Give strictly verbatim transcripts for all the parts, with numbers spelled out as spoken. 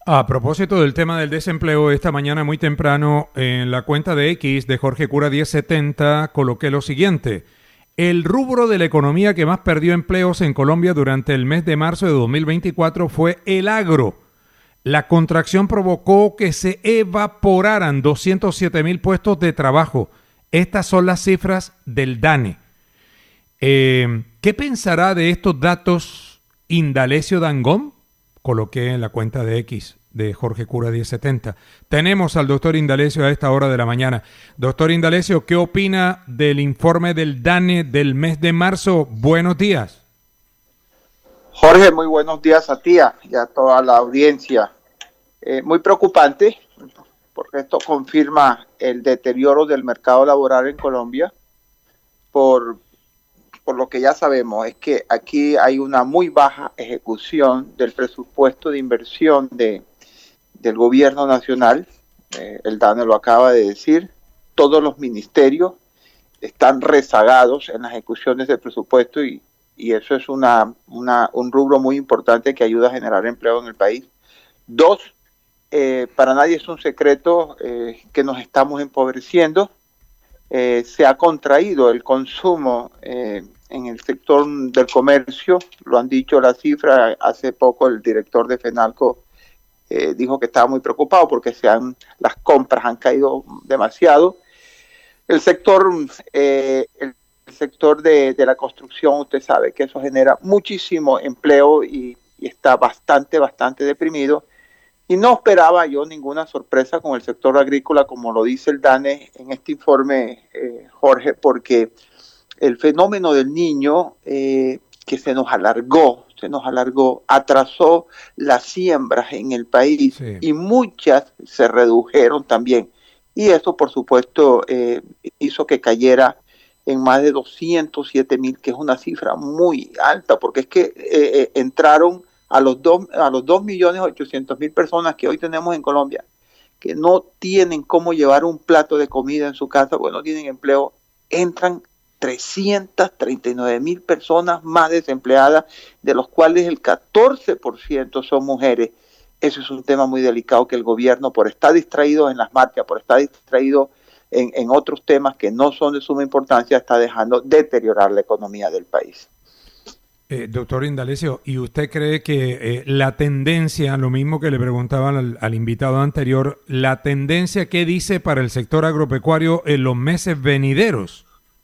A propósito del tema del desempleo, esta mañana muy temprano en la cuenta de X de Jorge Cura diez setenta coloqué lo siguiente. El rubro de la economía que más perdió empleos en Colombia durante el mes de marzo de dos mil veinticuatro fue el agro. La contracción provocó que se evaporaran doscientos siete mil puestos de trabajo. Estas son las cifras del DANE. Eh, ¿Qué pensará de estos datos Indalecio Dangond? Coloqué en la cuenta de X de Jorge Cura diez setenta. Tenemos al doctor Indalecio a esta hora de la mañana. Doctor Indalecio, ¿qué opina del informe del DANE del mes de marzo? Buenos días. Jorge, muy buenos días a ti y a toda la audiencia. Eh, muy preocupante, porque esto confirma el deterioro del mercado laboral en Colombia por, por lo que ya sabemos, es que aquí hay una muy baja ejecución del presupuesto de inversión de, del gobierno nacional. Eh, el DANE lo acaba de decir, todos los ministerios están rezagados en las ejecuciones del presupuesto y, y eso es una, una, un rubro muy importante que ayuda a generar empleo en el país. Dos, Eh, para nadie es un secreto eh, que nos estamos empobreciendo. Eh, se ha contraído el consumo eh, en el sector del comercio, lo han dicho las cifras. Hace poco el director de FENALCO eh, dijo que estaba muy preocupado porque se han, las compras han caído demasiado. El sector, eh, el, el sector de, de la construcción, usted sabe que eso genera muchísimo empleo y, y está bastante, bastante deprimido. Y no esperaba yo ninguna sorpresa con el sector agrícola, como lo dice el DANE en este informe, eh, Jorge, porque el fenómeno del niño eh, que se nos alargó, se nos alargó, atrasó las siembras en el país, sí, y muchas se redujeron también. Y eso, por supuesto, eh, hizo que cayera en más de doscientos siete mil, que es una cifra muy alta, porque es que eh, eh, entraron a los dos, a los dos millones ochocientos mil personas que hoy tenemos en Colombia, que no tienen cómo llevar un plato de comida en su casa, porque no tienen empleo, entran trescientas treinta y nueve mil personas más desempleadas, de los cuales el catorce por ciento son mujeres. Eso es un tema muy delicado que el gobierno, por estar distraído en las marchas, por estar distraído en, en otros temas que no son de suma importancia, está dejando deteriorar la economía del país. Eh, doctor Indalecio, ¿y usted cree que eh, la tendencia, lo mismo que le preguntaban al, al invitado anterior, la tendencia qué dice para el sector agropecuario en los meses venideros?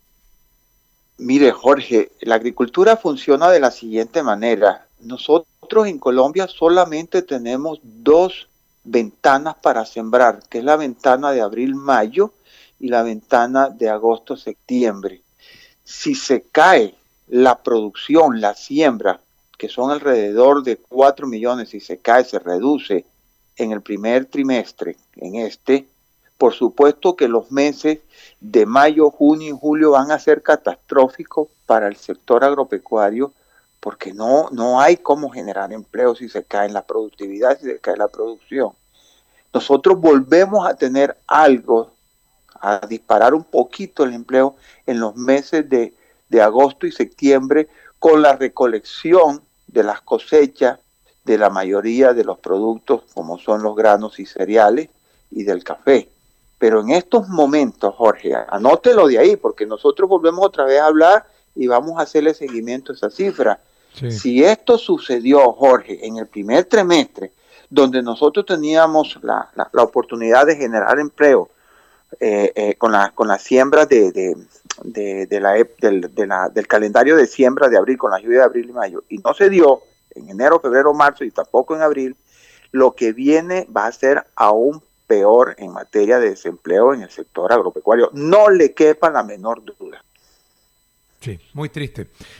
Mire, Jorge, la agricultura funciona de la siguiente manera. Nosotros en Colombia solamente tenemos dos ventanas para sembrar, que es la ventana de abril-mayo y la ventana de agosto-septiembre. Si se cae la producción, la siembra, que son alrededor de cuatro millones, si se cae, se reduce en el primer trimestre, en este, por supuesto que los meses de mayo, junio y julio van a ser catastróficos para el sector agropecuario, porque no, no hay cómo generar empleo si se cae la productividad, si se cae la producción. Nosotros volvemos a tener algo, a disparar un poquito el empleo en los meses de de agosto y septiembre, con la recolección de las cosechas de la mayoría de los productos, como son los granos y cereales y del café. Pero en estos momentos, Jorge, anótelo de ahí, porque nosotros volvemos otra vez a hablar y vamos a hacerle seguimiento a esa cifra. Sí. Si esto sucedió, Jorge, en el primer trimestre, donde nosotros teníamos la, la, la oportunidad de generar empleo, eh, eh, con la con la siembra de, de De, de la, del, de la, del calendario de siembra de abril, con la lluvia de abril y mayo, y no se dio en enero, febrero, marzo y tampoco en abril, lo que viene va a ser aún peor en materia de desempleo en el sector agropecuario. No le quepa la menor duda. Sí, muy triste.